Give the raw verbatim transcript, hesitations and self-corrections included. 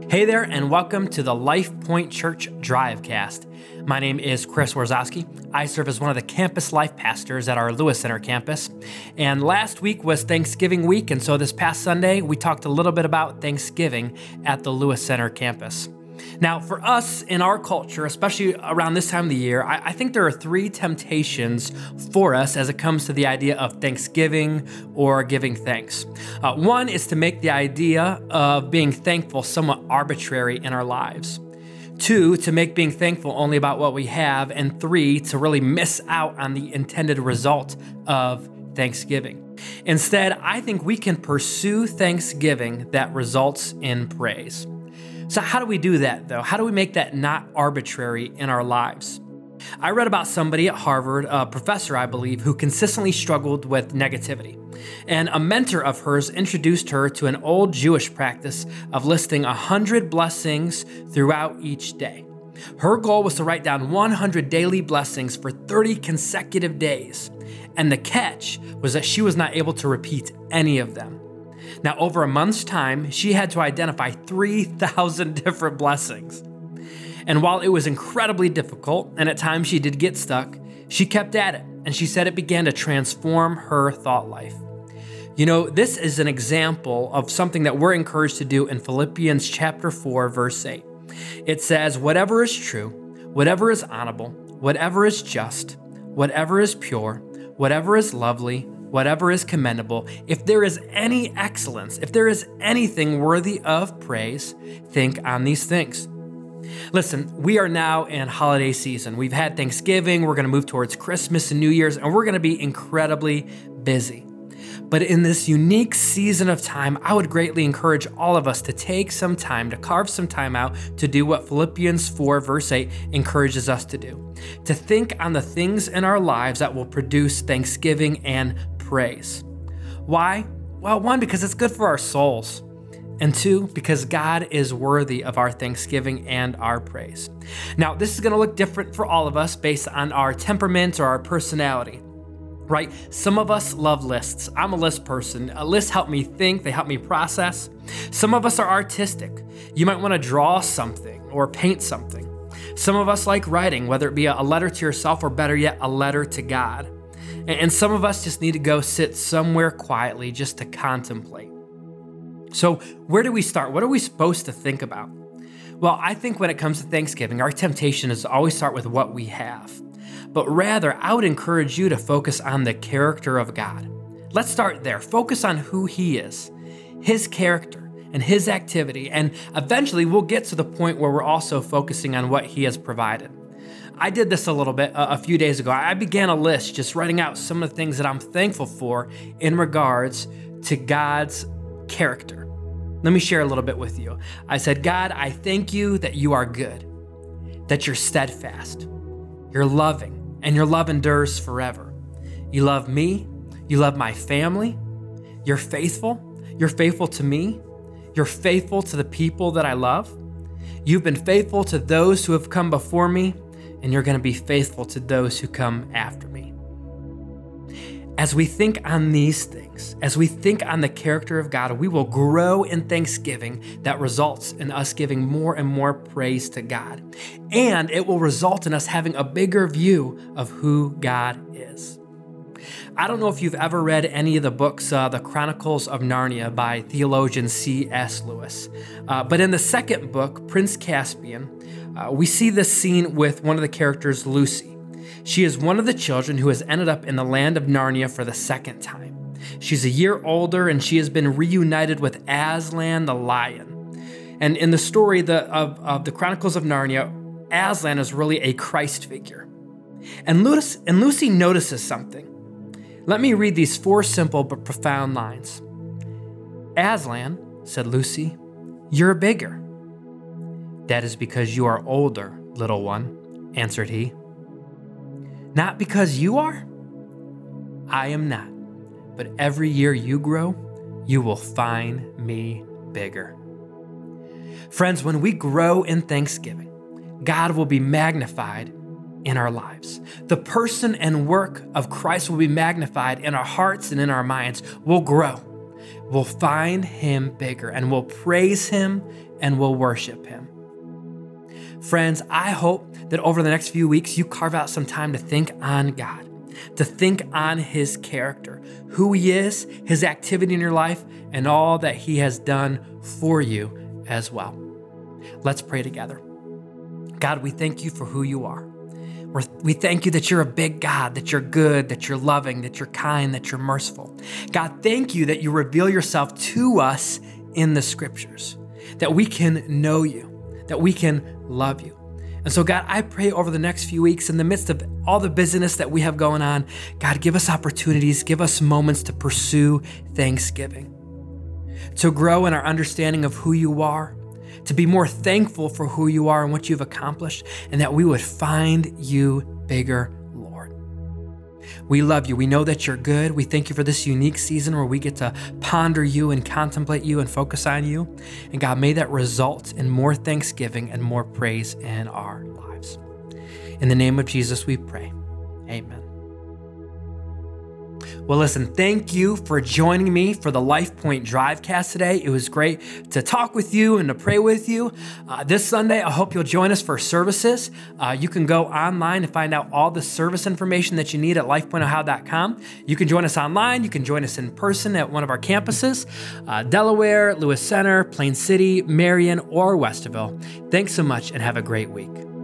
Hey there, and welcome to the Life Point Church Drivecast. My name is Chris Warzowski. I serve as one of the campus life pastors at our Lewis Center campus. And last week was Thanksgiving week, and so this past Sunday, we talked a little bit about Thanksgiving at the Lewis Center campus. Now, for us in our culture, especially around this time of the year, I, I think there are three temptations for us as it comes to the idea of Thanksgiving or giving thanks. Uh, one is to make the idea of being thankful somewhat arbitrary in our lives. Two, to make being thankful only about what we have. And three, to really miss out on the intended result of Thanksgiving. Instead, I think we can pursue Thanksgiving that results in praise. So how do we do that, though? How do we make that not arbitrary in our lives? I read about somebody at Harvard, a professor, I believe, who consistently struggled with negativity. And a mentor of hers introduced her to an old Jewish practice of listing one hundred blessings throughout each day. Her goal was to write down one hundred daily blessings for thirty consecutive days. And the catch was that she was not able to repeat any of them. Now, over a month's time, she had to identify three thousand different blessings. And while it was incredibly difficult, and at times she did get stuck, she kept at it, and she said it began to transform her thought life. You know, this is an example of something that we're encouraged to do in Philippians chapter four, verse eight. It says, whatever is true, whatever is honorable, whatever is just, whatever is pure, whatever is lovely, whatever is commendable, if there is any excellence, if there is anything worthy of praise, think on these things. Listen, we are now in holiday season. We've had Thanksgiving, we're going to move towards Christmas and New Year's, and we're going to be incredibly busy. But in this unique season of time, I would greatly encourage all of us to take some time, to carve some time out to do what Philippians four, verse eight encourages us to do. To think on the things in our lives that will produce thanksgiving and praise. Why? Well, one, because it's good for our souls. And two, because God is worthy of our thanksgiving and our praise. Now, this is going to look different for all of us based on our temperament or our personality, right? Some of us love lists. I'm a list person. A list help me think. They help me process. Some of us are artistic. You might want to draw something or paint something. Some of us like writing, whether it be a letter to yourself or better yet, a letter to God. And some of us just need to go sit somewhere quietly just to contemplate. So where do we start? What are we supposed to think about? Well, I think when it comes to Thanksgiving, our temptation is to always start with what we have. But rather, I would encourage you to focus on the character of God. Let's start there. Focus on who He is, His character, and His activity. And eventually, we'll get to the point where we're also focusing on what He has provided. I did this a little bit uh, a few days ago. I began a list just writing out some of the things that I'm thankful for in regards to God's character. Let me share a little bit with you. I said, God, I thank you that you are good, that you're steadfast, you're loving, and your love endures forever. You love me, you love my family, you're faithful, you're faithful to me, you're faithful to the people that I love. You've been faithful to those who have come before me, and you're going to be faithful to those who come after me. As we think on these things, as we think on the character of God, we will grow in thanksgiving that results in us giving more and more praise to God. And it will result in us having a bigger view of who God is. I don't know if you've ever read any of the books, uh, The Chronicles of Narnia by theologian C S Lewis. Uh, but in the second book, Prince Caspian, uh, we see this scene with one of the characters, Lucy. She is one of the children who has ended up in the land of Narnia for the second time. She's a year older, and she has been reunited with Aslan the lion. And in the story the, of, of the Chronicles of Narnia, Aslan is really a Christ figure. And, Lucy, and Lucy notices something. Let me read these four simple but profound lines. Aslan, said Lucy, you're bigger. That is because you are older, little one, answered he. Not because you are? I am not. But every year you grow, you will find me bigger. Friends, when we grow in thanksgiving, God will be magnified in our lives. The person and work of Christ will be magnified in our hearts and in our minds. We'll grow. We'll find him bigger, and we'll praise him and we'll worship him. Friends, I hope that over the next few weeks, you carve out some time to think on God, to think on his character, who he is, his activity in your life, and all that he has done for you as well. Let's pray together. God, we thank you for who you are. We're, we thank you that you're a big God, that you're good, that you're loving, that you're kind, that you're merciful. God, thank you that you reveal yourself to us in the scriptures, that we can know you, that we can love you. And so, God, I pray over the next few weeks, in the midst of all the busyness that we have going on, God, give us opportunities, give us moments to pursue thanksgiving, to grow in our understanding of who you are, to be more thankful for who you are and what you've accomplished, and that we would find you bigger, Lord. We love you. We know that you're good. We thank you for this unique season where we get to ponder you and contemplate you and focus on you. And God, may that result in more thanksgiving and more praise in our lives. In the name of Jesus, we pray. Amen. Well, listen, thank you for joining me for the Life Point Drivecast today. It was great to talk with you and to pray with you. Uh, this Sunday, I hope you'll join us for services. Uh, you can go online and find out all the service information that you need at life point ohio dot com. You can join us online. You can join us in person at one of our campuses, uh, Delaware, Lewis Center, Plain City, Marion, or Westerville. Thanks so much and have a great week.